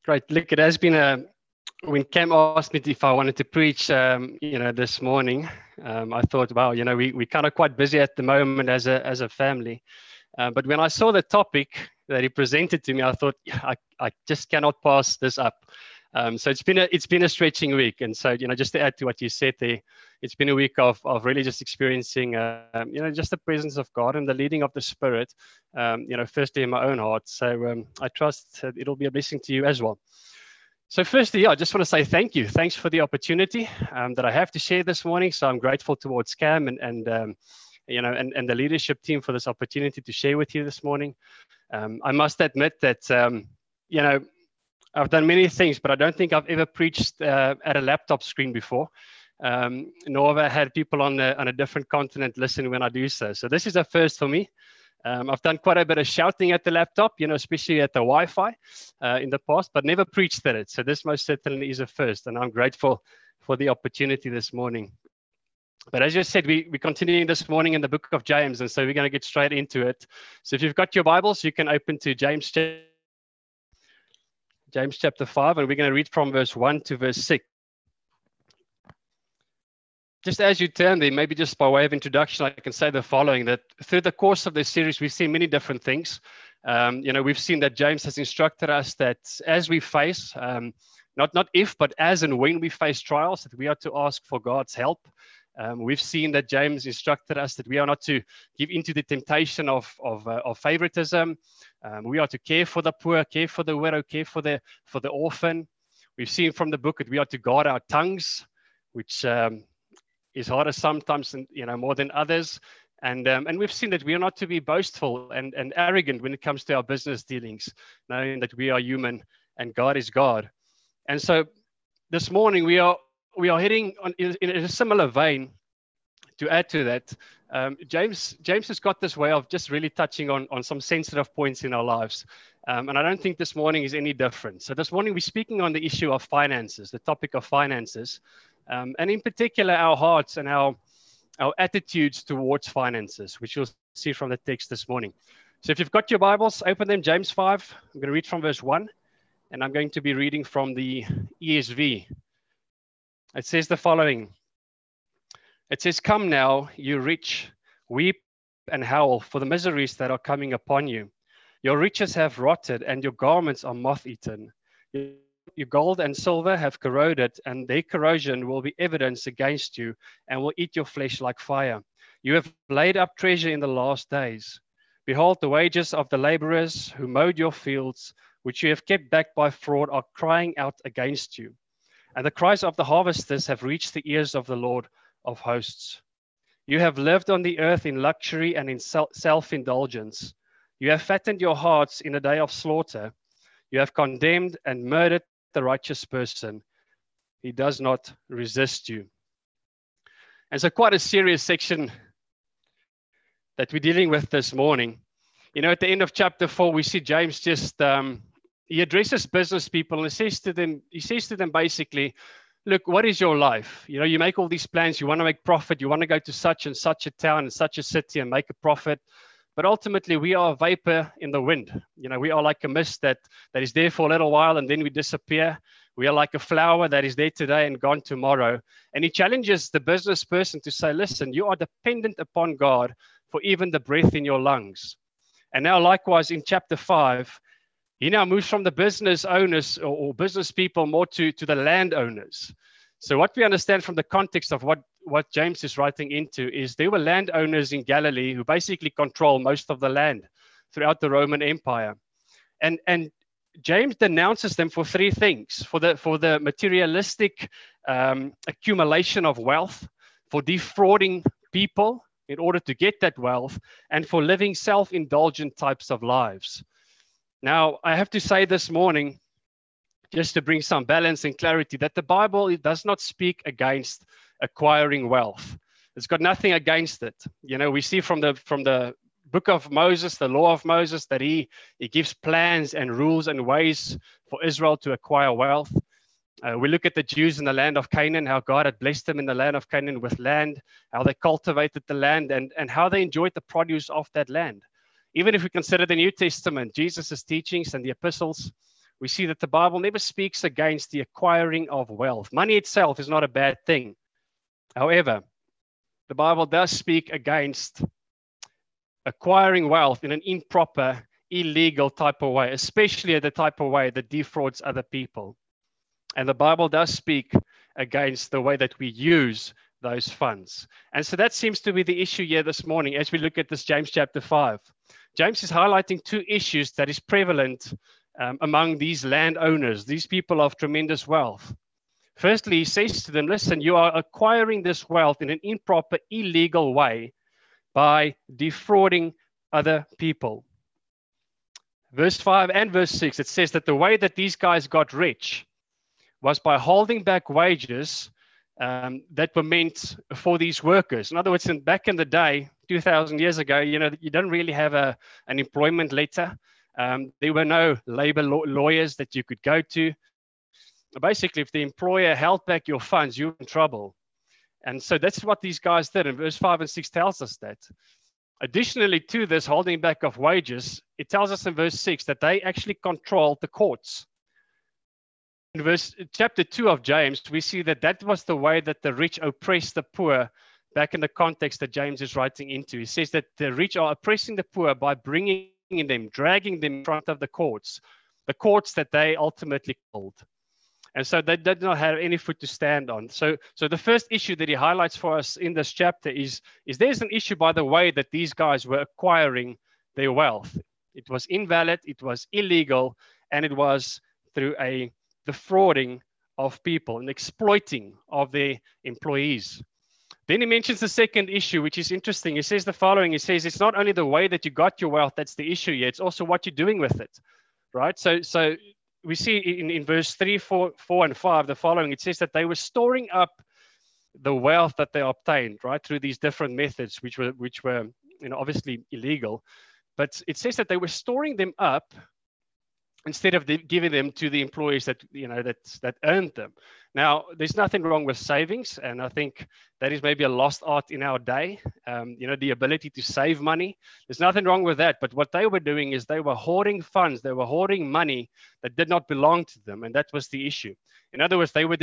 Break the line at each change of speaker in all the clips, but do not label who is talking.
Great. Look, it has been when Cam asked me if I wanted to preach, this morning, I thought, wow, we're kind of quite busy at the moment as a family. But when I saw the topic that he presented to me, I thought, I just cannot pass this up. So it's been a stretching week, and so just to add to what you said there, it's been a week of really just experiencing just the presence of God and the leading of the Spirit, firstly in my own heart. So I trust it'll be a blessing to you as well. So firstly, I just want to say thank you. Thanks for the opportunity that I have to share this morning. So I'm grateful towards Cam and the leadership team for this opportunity to share with you this morning. I must admit that I've done many things, but I don't think I've ever preached at a laptop screen before, nor have I had people on a different continent listen when I do so. So this is a first for me. I've done quite a bit of shouting at the laptop, especially at the Wi-Fi in the past, but never preached at it. So this most certainly is a first, and I'm grateful for the opportunity this morning. But as you said, we're continuing this morning in the book of James, and so we're going to get straight into it. So if you've got your Bibles, you can open to James chapter 5, and we're going to read from verse 1 to verse 6. Just as you turn there, maybe just by way of introduction, I can say the following, that through the course of this series, we've seen many different things. We've seen that James has instructed us that as we face, not if, but as and when we face trials, that we are to ask for God's help. We've seen that James instructed us that we are not to give into the temptation of favoritism. We are to care for the poor, care for the widow, care for the orphan. We've seen from the book that we are to guard our tongues, which is harder sometimes, more than others. And we've seen that we are not to be boastful and arrogant when it comes to our business dealings, knowing that we are human and God is God. And so this morning we are heading in a similar vein. To add to that, James has got this way of just really touching on some sensitive points in our lives. And I don't think this morning is any different. So this morning we're speaking on the issue of finances, the topic of finances, and in particular our hearts and our attitudes towards finances, which you'll see from the text this morning. So if you've got your Bibles, open them, James 5. I'm going to read from verse 1, and I'm going to be reading from the ESV. It says the following. It says, "Come now, you rich, weep and howl for the miseries that are coming upon you. Your riches have rotted, and your garments are moth-eaten. Your gold and silver have corroded, and their corrosion will be evidence against you, and will eat your flesh like fire. You have laid up treasure in the last days. Behold, the wages of the laborers who mowed your fields, which you have kept back by fraud, are crying out against you. And the cries of the harvesters have reached the ears of the Lord of hosts. You have lived on the earth in luxury and in self-indulgence. You have fattened your hearts in a day of slaughter. You have condemned and murdered the righteous person. He does not resist you." And so quite a serious section that we're dealing with this morning. At the end of chapter 4, we see James just, he addresses business people and he says to them basically, look, what is your life? You make all these plans, you want to make profit, you want to go to such and such a town and such a city and make a profit. But ultimately, we are a vapor in the wind. We are like a mist that is there for a little while and then we disappear. We are like a flower that is there today and gone tomorrow. And he challenges the business person to say, listen, you are dependent upon God for even the breath in your lungs. And now likewise in chapter 5, he now moves from the business owners or business people more to the landowners. So what we understand from the context of what James is writing into is there were landowners in Galilee who basically control most of the land throughout the Roman Empire. And James denounces them for three things: for the materialistic accumulation of wealth, for defrauding people in order to get that wealth, and for living self-indulgent types of lives. Now, I have to say this morning, just to bring some balance and clarity, that the Bible, it does not speak against acquiring wealth. It's got nothing against it. We see from the book of Moses, the law of Moses, that he gives plans and rules and ways for Israel to acquire wealth. We look at the Jews in the land of Canaan, how God had blessed them in the land of Canaan with land, how they cultivated the land, and how they enjoyed the produce of that land. Even if we consider the New Testament, Jesus' teachings and the epistles, we see that the Bible never speaks against the acquiring of wealth. Money itself is not a bad thing. However, the Bible does speak against acquiring wealth in an improper, illegal type of way, especially the type of way that defrauds other people. And the Bible does speak against the way that we use those funds. And so that seems to be the issue here this morning as we look at this James chapter 5. James is highlighting two issues that is prevalent among these landowners, these people of tremendous wealth. Firstly, he says to them, listen, you are acquiring this wealth in an improper, illegal way by defrauding other people. Verse 5 and verse 6, it says that the way that these guys got rich was by holding back wages that were meant for these workers. In other words, back in the day, 2,000 years ago, you don't really have an employment letter. There were no labor lawyers that you could go to. Basically, if the employer held back your funds, you're in trouble. And so that's what these guys did. And verse 5 and 6 tells us that. Additionally to this holding back of wages, it tells us in verse 6 that they actually controlled the courts. In chapter 2 of James, we see that was the way that the rich oppressed the poor back in the context that James is writing into. He says that the rich are oppressing the poor by bringing them, dragging them in front of the courts that they ultimately hold. And so they did not have any foot to stand on. So the first issue that he highlights for us in this chapter is there's an issue by the way that these guys were acquiring their wealth. It was invalid, it was illegal, and it was through the defrauding of people and exploiting of their employees. Then he mentions the second issue, which is interesting. He says the following. He says, it's not only the way that you got your wealth that's the issue here, it's also what you're doing with it, right? So we see in verse 3, 4, and 5, the following. It says that they were storing up the wealth that they obtained, right, through these different methods, which were obviously illegal. But it says that they were storing them up instead of giving them to the employees that earned them. Now, there's nothing wrong with savings, and I think that is maybe a lost art in our day. The ability to save money. There's nothing wrong with that. But what they were doing is they were hoarding funds. They were hoarding money that did not belong to them, and that was the issue. In other words, they were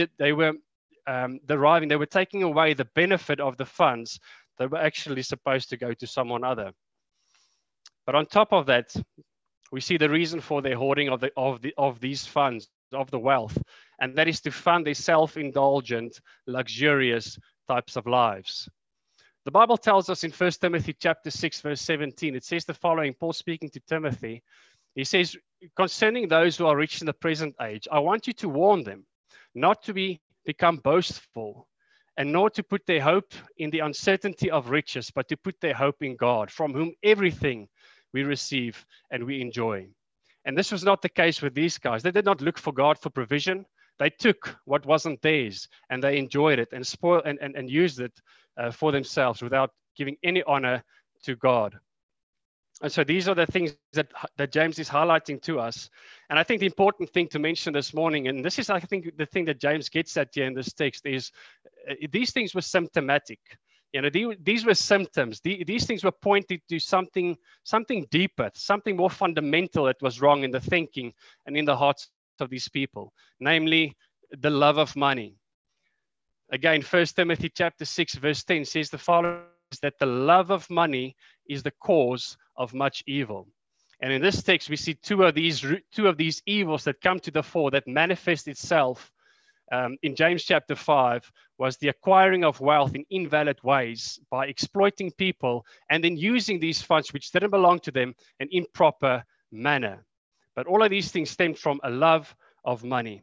taking away the benefit of the funds that were actually supposed to go to someone other. But on top of that, we see the reason for their hoarding of these funds, of the wealth, and that is to fund their self-indulgent, luxurious types of lives. The Bible tells us in 1 Timothy chapter 6, verse 17, it says the following, Paul speaking to Timothy, he says, concerning those who are rich in the present age, I want you to warn them not to become boastful and nor to put their hope in the uncertainty of riches, but to put their hope in God, from whom everything we receive and we enjoy. And this was not the case with these guys. They did not look for God for provision. They took what wasn't theirs and they enjoyed it and spoiled and used it for themselves without giving any honor to God. And so these are the things that James is highlighting to us. And I think the important thing to mention this morning, and this is, I think, the thing that James gets at here in this text, is these things were symptomatic. These were symptoms. These things were pointing to something deeper, something more fundamental that was wrong in the thinking and in the hearts of these people, namely the love of money. Again, 1 Timothy chapter 6, verse 10 says the following, that the love of money is the cause of much evil. And in this text, we see two of these evils that come to the fore, that manifest itself in James chapter 5, was the acquiring of wealth in invalid ways by exploiting people and then using these funds which didn't belong to them in improper manner. But all of these things stemmed from a love of money.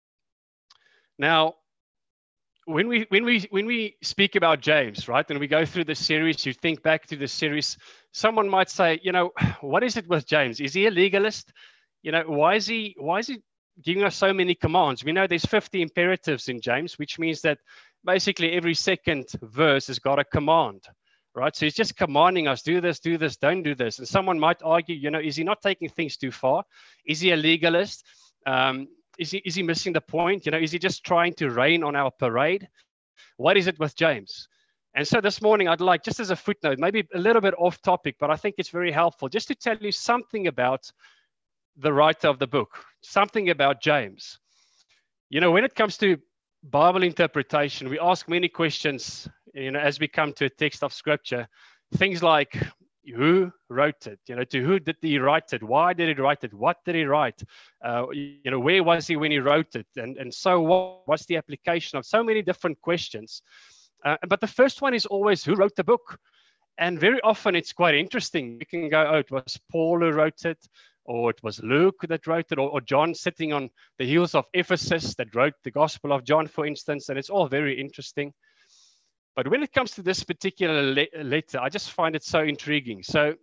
Now, when we speak about James, right, and we go through the series, you think back to the series, someone might say, what is it with James? Is he a legalist? Why is he giving us so many commands? We know there's 50 imperatives in James, which means that basically every second verse has got a command, right? So he's just commanding us, do this, don't do this. And someone might argue, is he not taking things too far? Is he a legalist? Is he missing the point? Is he just trying to rain on our parade? What is it with James? And so this morning, I'd like, just as a footnote, maybe a little bit off topic, but I think it's very helpful, just to tell you something about the writer of the book, something about James. You know, when it comes to Bible interpretation, we ask many questions, you know, as we come to a text of scripture. Things like, who wrote it? You know, to who did he write it? Why did he write it? What did he write? You know, where was he when he wrote it? And so what's the application of so many different questions? But the first one is always, who wrote the book? And very often it's quite interesting. You can go, oh, it was Paul who wrote it, or it was Luke that wrote it, or John sitting on the heels of Ephesus that wrote the Gospel of John, for instance, and it's all very interesting. But when it comes to this particular letter, I just find it so intriguing. So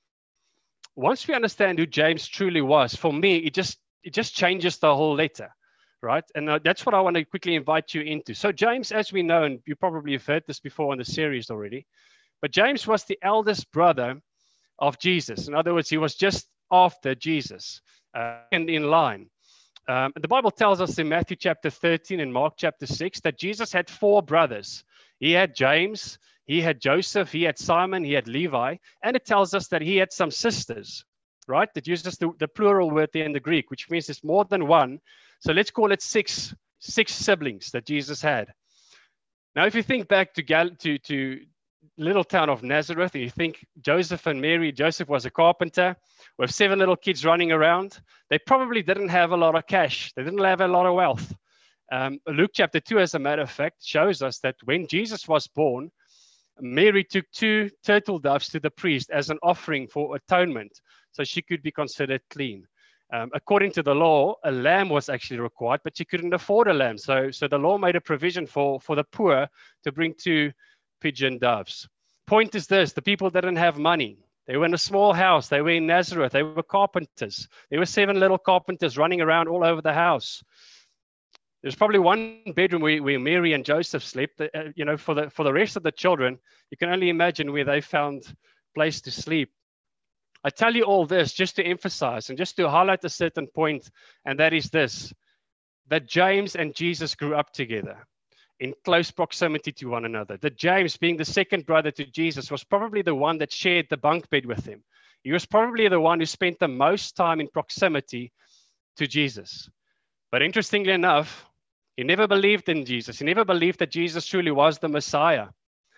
once we understand who James truly was, for me, it just changes the whole letter, right? And that's what I want to quickly invite you into. So James, as we know, and you probably have heard this before in the series already, but James was the eldest brother of Jesus. In other words, he was just after Jesus and in line. The Bible tells us in Matthew chapter 13 and Mark chapter 6 that Jesus had 4 brothers. He had James, he had Joseph, he had Simon, he had Levi, and it tells us that he had some sisters, right? That uses the plural word there in the Greek, which means there's more than one. So let's call it six siblings that Jesus had. Now, if you think back to little town of Nazareth, and you think Joseph and Mary, Joseph was a carpenter with 7 little kids running around. They probably didn't have a lot of cash. They didn't have a lot of wealth. Luke chapter 2, as a matter of fact, shows us that when Jesus was born, Mary took 2 turtle doves to the priest as an offering for atonement, so she could be considered clean. According to the law, a lamb was actually required, but she couldn't afford a lamb. So the law made a provision for the poor to bring 2 pigeon doves. Point is this: the people didn't have money. They were in a small house. They were in Nazareth. They were carpenters. There were 7 little carpenters running around all over the house. There's probably one bedroom where Mary and Joseph slept. You know, for the rest of the children, you can only imagine where they found place to sleep. I tell you all this just to emphasize and just to highlight a certain point, and that is this: that James and Jesus grew up together in close proximity to one another. That James, being the second brother to Jesus, was probably the one that shared the bunk bed with him. He was probably the one who spent the most time in proximity to Jesus. But interestingly enough, he never believed in Jesus. He never believed that Jesus truly was the Messiah.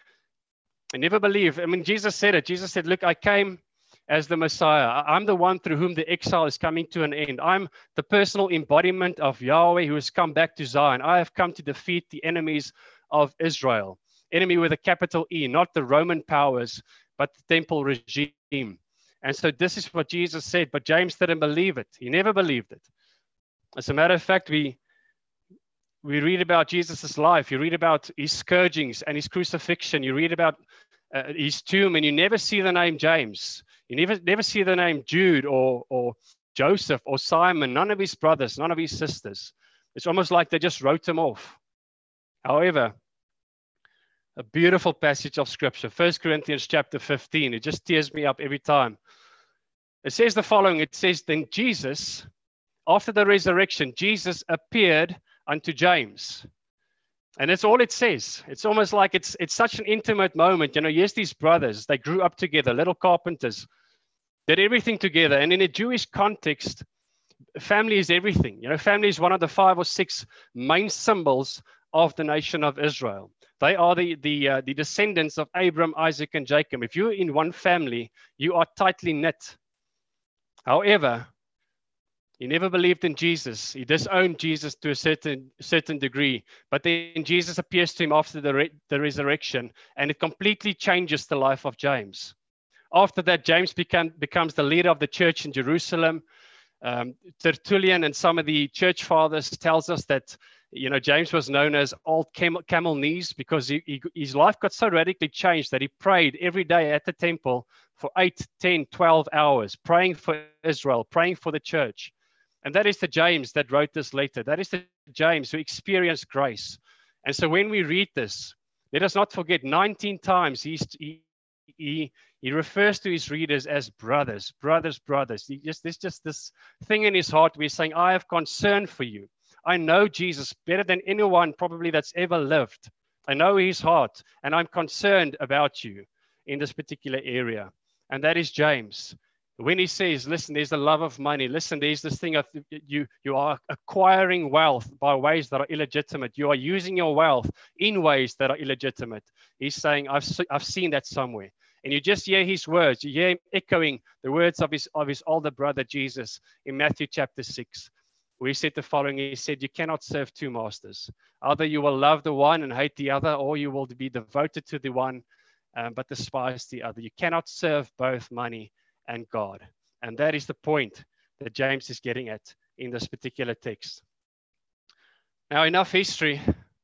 He never believed. I mean, Jesus said it. Jesus said, look, I came as the Messiah. I'm the one through whom the exile is coming to an end. I'm the personal embodiment of Yahweh who has come back to Zion. I have come to defeat the enemies of Israel. Enemy with a capital E, not the Roman powers, but the temple regime. And so this is what Jesus said, but James didn't believe it. He never believed it. As a matter of fact, we read about Jesus' life. You read about his scourgings and his crucifixion. You read about his tomb, and you never see the name James. You never see the name Jude or Joseph or Simon, none of his brothers, none of his sisters. It's almost like they just wrote them off. However, a beautiful passage of scripture, 1 Corinthians chapter 15, it just tears me up every time. It says the following: it says, then Jesus, after the resurrection, Jesus appeared unto James. And that's all it says. It's almost like it's such an intimate moment. You know, yes, these brothers, they grew up together, little carpenters, did everything together. And in a Jewish context, family is everything. You know, family is one of the 5 or 6 main symbols of the nation of Israel. They are the descendants of Abraham, Isaac, and Jacob. If you're in one family, you are tightly knit. However, he never believed in Jesus. He disowned Jesus to a certain degree. But then Jesus appears to him after the resurrection, and it completely changes the life of James. After that, James becomes the leader of the church in Jerusalem. Tertullian and some of the church fathers tells us that, you know, James was known as old camel knees because his life got so radically changed that he prayed every day at the temple for 8, 10, 12 hours, praying for Israel, praying for the church. And that is the James that wrote this letter. That is the James who experienced grace. And so when we read this, let us not forget 19 times he refers to his readers as brothers. There's just this thing in his heart where he's saying, I have concern for you. I know Jesus better than anyone probably that's ever lived. I know his heart, and I'm concerned about you in this particular area. And that is James. When he says, listen, there's the love of money. Listen, there's this thing of you are acquiring wealth by ways that are illegitimate. You are using your wealth in ways that are illegitimate. He's saying, I've seen that somewhere. And you just hear his words. You hear him echoing the words of his older brother Jesus in Matthew chapter 6, where he said the following. He said, you cannot serve two masters. Either you will love the one and hate the other, or you will be devoted to the one but despise the other. You cannot serve both money and God. And that is the point that James is getting at in this particular text. Now, enough history.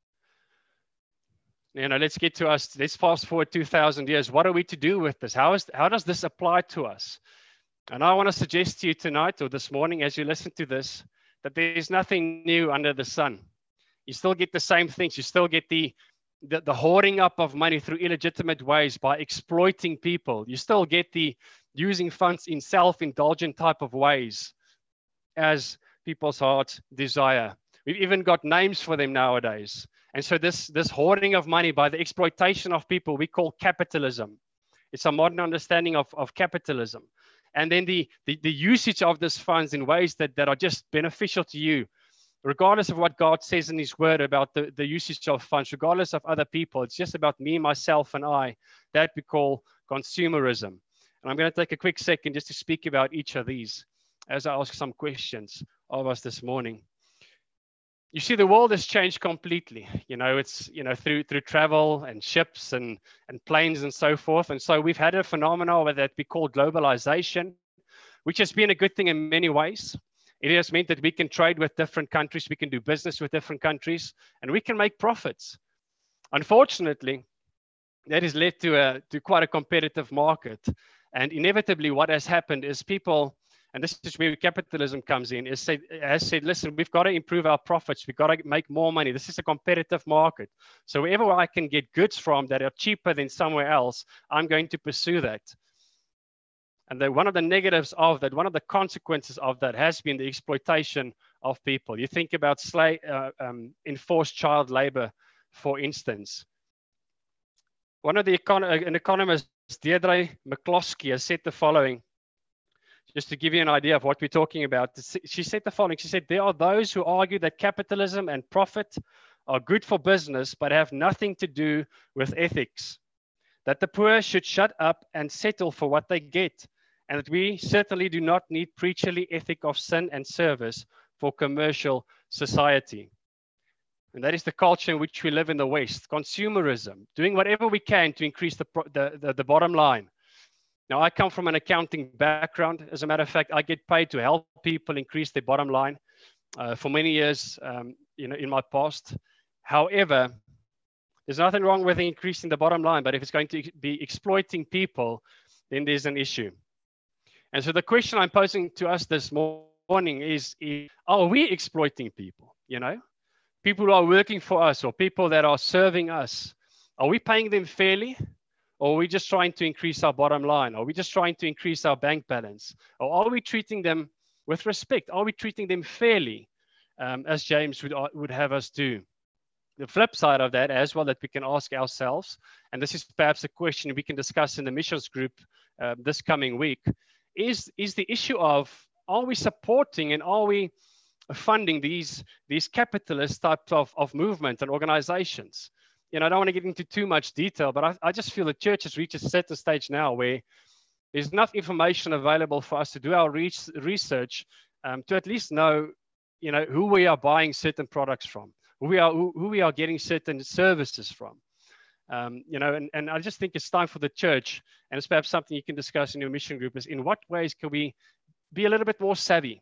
Let's get to us. Let's fast forward 2,000 years. What are we to do with this? How does this apply to us? And I want to suggest to you tonight or this morning as you listen to this, that there's nothing new under the sun. You still get the same things. You still get the hoarding up of money through illegitimate ways by exploiting people. You still get the using funds in self-indulgent type of ways as people's hearts desire. We've even got names for them nowadays. And so this hoarding of money by the exploitation of people, we call capitalism. It's a modern understanding of capitalism. And then the usage of these funds in ways that are just beneficial to you, regardless of what God says in his word about the usage of funds, regardless of other people. It's just about me, myself, and I. That we call consumerism. And I'm going to take a quick second just to speak about each of these as I ask some questions of us this morning. You see, the world has changed completely. It's through travel and ships and planes and so forth. And so we've had a phenomenon that we call globalization, which has been a good thing in many ways. It has meant that we can trade with different countries, we can do business with different countries, and we can make profits. Unfortunately, that has led to quite a competitive market. And inevitably, what has happened is people, and this is where capitalism comes in, has said, listen, we've got to improve our profits. We've got to make more money. This is a competitive market. So wherever I can get goods from that are cheaper than somewhere else, I'm going to pursue that. And one of the negatives of that, one of the consequences of that has been the exploitation of people. You think about enforced child labor, for instance. One of an economist, Deirdre McCloskey, has said the following, just to give you an idea of what we're talking about. She said the following. She said, there are those who argue that capitalism and profit are good for business, but have nothing to do with ethics. That the poor should shut up and settle for what they get. And that we certainly do not need preacherly ethic of sin and service for commercial society. And that is the culture in which we live in the West. Consumerism, doing whatever we can to increase the bottom line. Now, I come from an accounting background. As a matter of fact, I get paid to help people increase their bottom line for many years, in my past. However, there's nothing wrong with increasing the bottom line, but if it's going to be exploiting people, then there's an issue. And so the question I'm posing to us this morning is are we exploiting people? People who are working for us or people that are serving us, are we paying them fairly? Or are we just trying to increase our bottom line? Are we just trying to increase our bank balance? Or are we treating them with respect? Are we treating them fairly, as James would have us do? The flip side of that as well that we can ask ourselves, and this is perhaps a question we can discuss in the missions group this coming week, is the issue of, are we supporting and are we funding these capitalist types of movement and organizations? I don't want to get into too much detail, but I just feel the church has reached a certain stage now where there's enough information available for us to do our research to at least know, who we are buying certain products from, who we are getting certain services from. And I just think it's time for the church, and it's perhaps something you can discuss in your mission group, is in what ways can we be a little bit more savvy,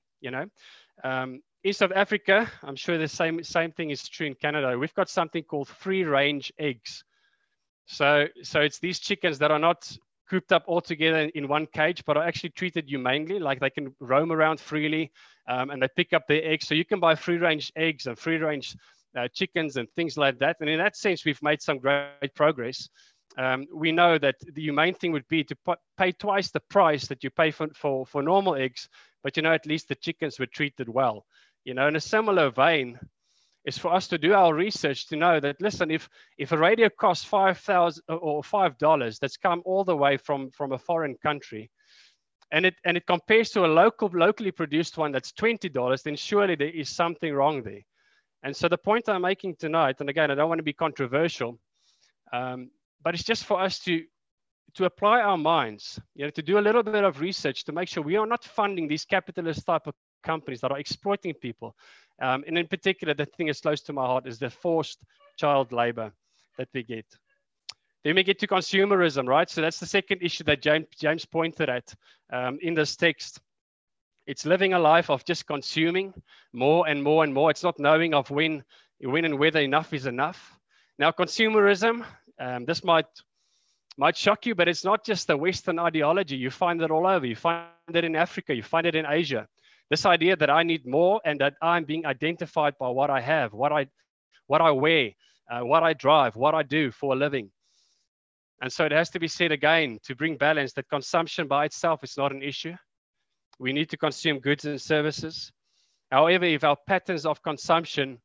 in South Africa, I'm sure the same thing is true in Canada. We've got something called free-range eggs. So it's these chickens that are not cooped up all together in one cage, but are actually treated humanely, like they can roam around freely, and they pick up their eggs. So you can buy free-range eggs and free-range chickens and things like that. And in that sense, we've made some great progress. We know that the humane thing would be to pay twice the price that you pay for normal eggs, but at least the chickens were treated well. In a similar vein, is for us to do our research to know that, listen, if a radio costs $5 that's come all the way from a foreign country, and it compares to a locally produced one that's $20, then surely there is something wrong there. And so the point I'm making tonight, and again, I don't want to be controversial, but it's just for us to apply our minds, to do a little bit of research to make sure we are not funding these capitalist type of companies that are exploiting people. And in particular, the thing that's close to my heart is the forced child labor that we get. Then we get to consumerism, right? So that's the second issue that James pointed at in this text. It's living a life of just consuming more and more and more. It's not knowing of when and whether enough is enough. Now, consumerism, this might shock you, but it's not just a Western ideology. You find it all over. You find it in Africa. You find it in Asia. This idea that I need more and that I'm being identified by what I have, what I wear, what I drive, what I do for a living. And so it has to be said again, to bring balance, that consumption by itself is not an issue. We need to consume goods and services. However, if our patterns of consumption,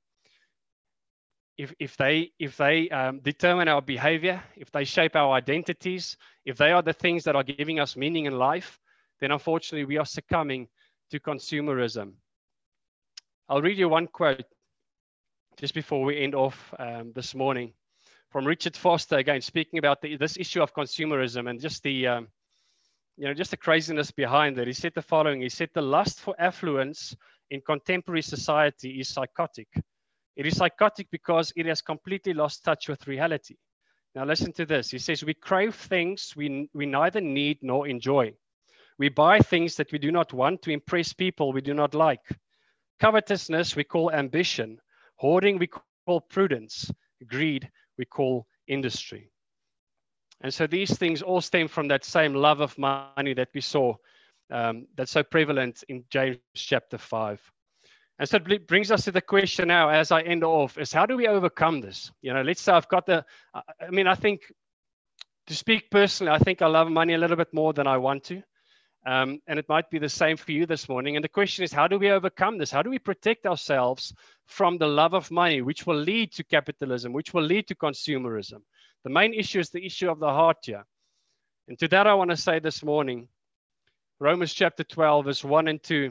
if they determine our behavior, if they shape our identities, if they are the things that are giving us meaning in life, then unfortunately we are succumbing to consumerism. I'll read you one quote just before we end off this morning from Richard Foster, again speaking about this issue of consumerism and just the just the craziness behind it. He said the following. He said, the lust for affluence in contemporary society is psychotic. It is psychotic because it has completely lost touch with reality. Now listen to this. He says, we crave things we neither need nor enjoy. We buy things that we do not want to impress people we do not like. Covetousness we call ambition. Hoarding we call prudence. Greed we call industry. And so these things all stem from that same love of money that we saw that's so prevalent in James chapter 5. And so it brings us to the question now, as I end off, is how do we overcome this? Let's say I've got I think, to speak personally, I think I love money a little bit more than I want to. And it might be the same for you this morning. And the question is, how do we overcome this? How do we protect ourselves from the love of money, which will lead to capitalism, which will lead to consumerism? The main issue is the issue of the heart here. And to that, I want to say this morning, Romans chapter 12, verse 1 and 2,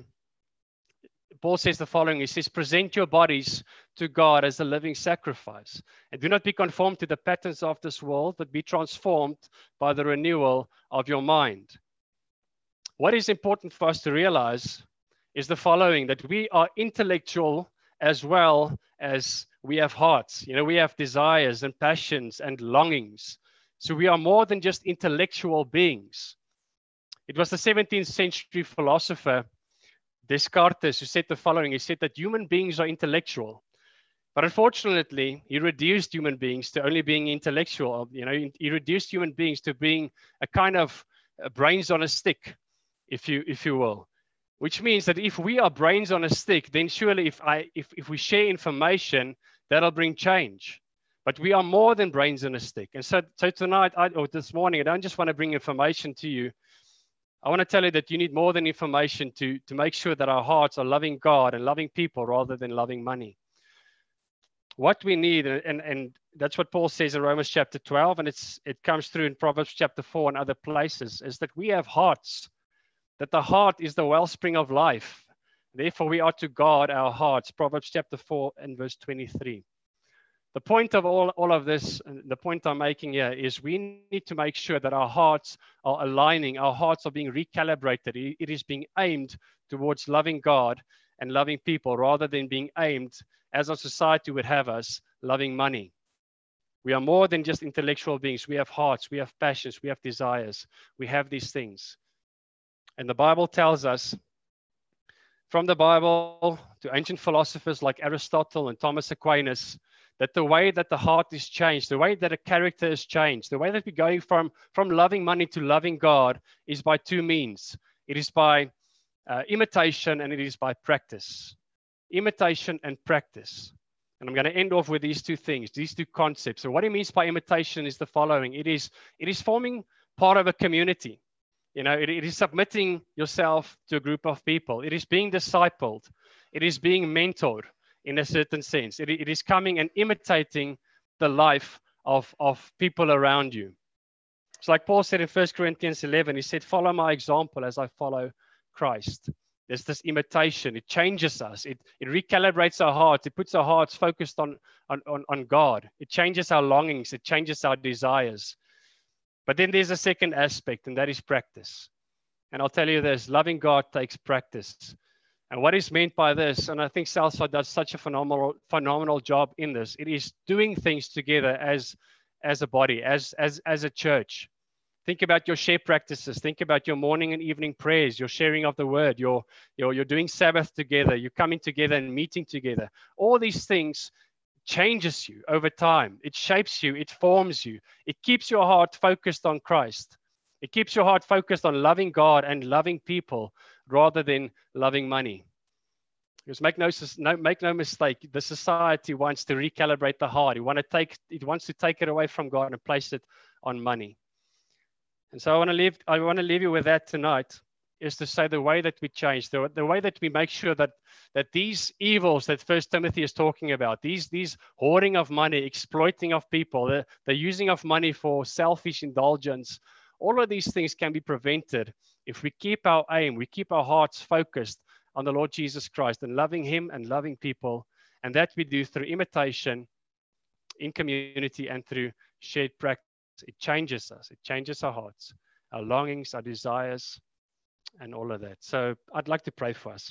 Paul says the following. He says, present your bodies to God as a living sacrifice. And do not be conformed to the patterns of this world, but be transformed by the renewal of your mind. What is important for us to realize is the following, that we are intellectual as well as we have hearts. We have desires and passions and longings. So we are more than just intellectual beings. It was the 17th century philosopher Descartes who said the following. He said that human beings are intellectual. But unfortunately, he reduced human beings to only being intellectual. He reduced human beings to being a kind of brains on a stick, if you will. Which means that if we are brains on a stick, then surely if we share information, that'll bring change. But we are more than brains on a stick. And so tonight, or this morning, I don't just want to bring information to you. I want to tell you that you need more than information to make sure that our hearts are loving God and loving people rather than loving money. What we need, and that's what Paul says in Romans chapter 12, and it comes through in Proverbs chapter 4 and other places, is that we have hearts, that the heart is the wellspring of life. Therefore, we are to guard our hearts. Proverbs chapter 4 and verse 23. The point of all of this, the point I'm making here, is we need to make sure that our hearts are aligning, our hearts are being recalibrated. It is being aimed towards loving God and loving people rather than being aimed, as our society would have us, loving money. We are more than just intellectual beings. We have hearts, we have passions, we have desires. We have these things. And the Bible tells us, from the Bible to ancient philosophers like Aristotle and Thomas Aquinas, that the way that the heart is changed, the way that a character is changed, the way that we're going from loving money to loving God is by two means. It is by imitation and it is by practice. Imitation and practice. And I'm going to end off with these two things, these two concepts. So what he means by imitation is the following. It is forming part of a community. It is submitting yourself to a group of people. It is being discipled. It is being mentored in a certain sense. It is coming and imitating the life of people around you. It's like Paul said in 1 Corinthians 11, he said, follow my example as I follow Christ. There's this imitation. It changes us. It recalibrates our hearts. It puts our hearts focused on God. It changes our longings. It changes our desires. But then there's a second aspect, and that is practice. And I'll tell you this, loving God takes practice. And what is meant by this, and I think Southside does such a phenomenal job in this, it is doing things together as a body, as a church. Think about your share practices. Think about your morning and evening prayers, your sharing of the word, you're doing Sabbath together, you're coming together and meeting together. All these things changes you over time. It shapes you. It forms you. It keeps your heart focused on Christ. It keeps your heart focused on loving God and loving people rather than loving money. Because make no mistake, the society wants to recalibrate the heart. It wants to take it away from God and place it on money. And so I want to leave you with that tonight, is to say the way that we change, the way that we make sure that these evils that First Timothy is talking about, these hoarding of money, exploiting of people, the using of money for selfish indulgence, all of these things can be prevented if we keep our aim, we keep our hearts focused on the Lord Jesus Christ and loving him and loving people. And that we do through imitation, in community, and through shared practice. It changes us. It changes our hearts, our longings, our desires, and all of that. So I'd like to pray for us.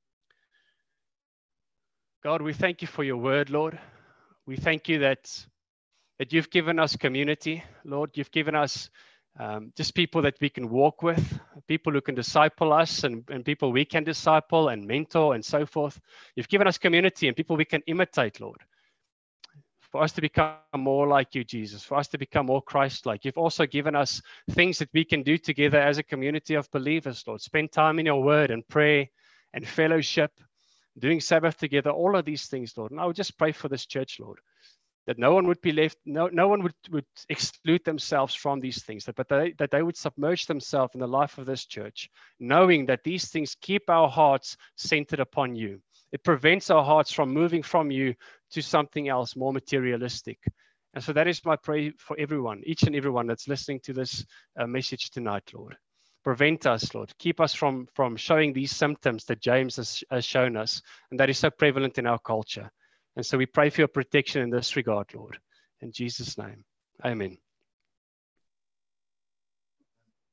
God, we thank you for your word, Lord. We thank you that you've given us community, Lord. You've given us just people that we can walk with, people who can disciple us, and people we can disciple and mentor and so forth. You've given us community and people we can imitate, Lord. For us to become more like you, Jesus, for us to become more Christ-like. You've also given us things that we can do together as a community of believers, Lord. Spend time in your word and prayer and fellowship, doing Sabbath together, all of these things, Lord. And I would just pray for this church, Lord, that no one would be left, no one would exclude themselves from these things, that they would submerge themselves in the life of this church, knowing that these things keep our hearts centered upon you. It prevents our hearts from moving from you to something else more materialistic. And so that is my prayer for everyone, each and everyone that's listening to this message tonight, Lord. Prevent us, Lord. Keep us from showing these symptoms that James has shown us, and that is so prevalent in our culture. And so we pray for your protection in this regard, Lord. In Jesus' name, amen.